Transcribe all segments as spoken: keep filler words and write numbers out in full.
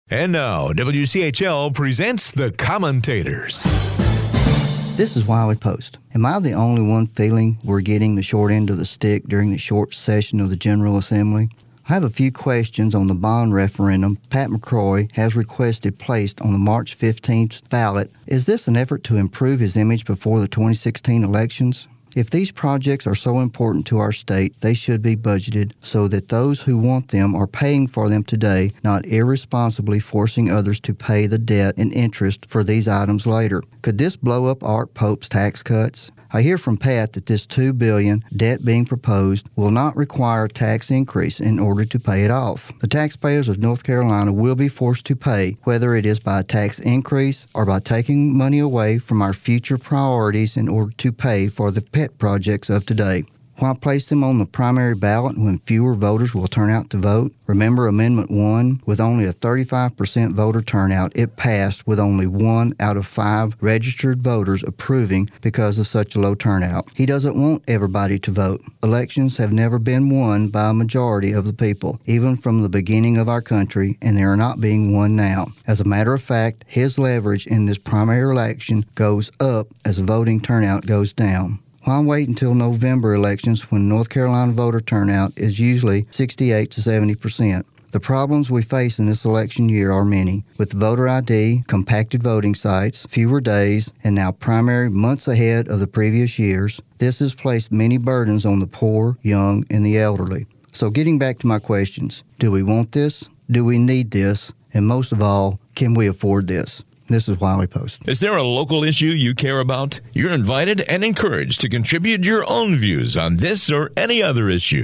And now, W C H L presents The Commentators. This is Wiley Post. Am I the only one feeling we're getting the short end of the stick during the short session of the General Assembly? I have a few questions on the bond referendum Pat McCrory has requested placed on the March fifteenth ballot. Is this an effort to improve his image before the twenty sixteen elections? If these projects are so important to our state, they should be budgeted so that those who want them are paying for them today, not irresponsibly forcing others to pay the debt and interest for these items later. Could this blow up Art Pope's tax cuts? I hear from Pat that this two billion dollars debt being proposed will not require a tax increase in order to pay it off. The taxpayers of North Carolina will be forced to pay, whether it is by a tax increase or by taking money away from our future priorities in order to pay for the pet projects of today. Why place them on the primary ballot when fewer voters will turn out to vote? Remember Amendment one? With only a thirty-five percent voter turnout, it passed with only one out of five registered voters approving because of such a low turnout. He doesn't want everybody to vote. Elections have never been won by a majority of the people, even from the beginning of our country, and they are not being won now. As a matter of fact, his leverage in this primary election goes up as the voting turnout goes down. Why wait until November elections when North Carolina voter turnout is usually sixty-eight to seventy percent? The problems we face in this election year are many. With voter I D, compacted voting sites, fewer days, and now primary months ahead of the previous years, this has placed many burdens on the poor, young, and the elderly. So getting back to my questions, do we want this? Do we need this? And most of all, can we afford this? This is Wiley Post. Is there a local issue you care about? You're invited and encouraged to contribute your own views on this or any other issue.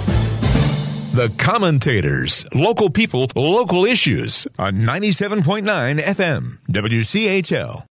The Commentators, local people, local issues on ninety-seven point nine F M, W C H L.